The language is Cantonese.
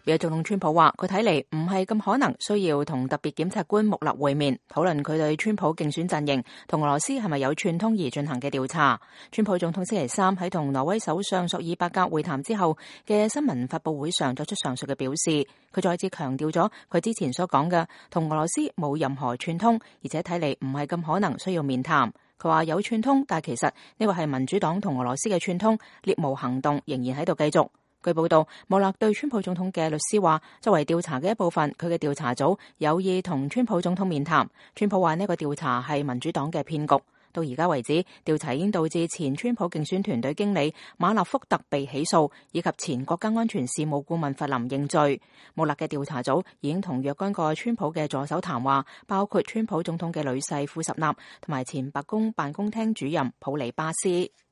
美國總統川普話，佢睇嚟唔係咁可能需要同特別檢察官穆勒會面，討論佢對川普競選陣營同俄羅斯係咪有串通而進行嘅調查。川普總統星期三喺同挪威首相索爾伯格會談之後嘅新聞發佈會上作出上述嘅表示，佢再次強調咗佢之前所講嘅同俄羅斯冇任何串通，而且睇嚟唔係咁可能需要面談。佢話有串通，但其實呢個係民主黨同俄羅斯嘅串通，獵巫行動仍然喺度繼續。據報道，穆勒對川普總統嘅律師話，作為調查嘅一部分，佢嘅調查組有意同川普總統面談。川普話呢個調查係民主黨嘅騙局。到而家為止，調查已經導致前川普競選團隊經理馬納福特被起訴，以及前國家安全事務顧問弗林認罪。穆勒嘅調查組已經同若干個川普嘅助手談話，包括川普總統嘅女婿庫什納同埋前白宮辦公廳主任普里巴斯。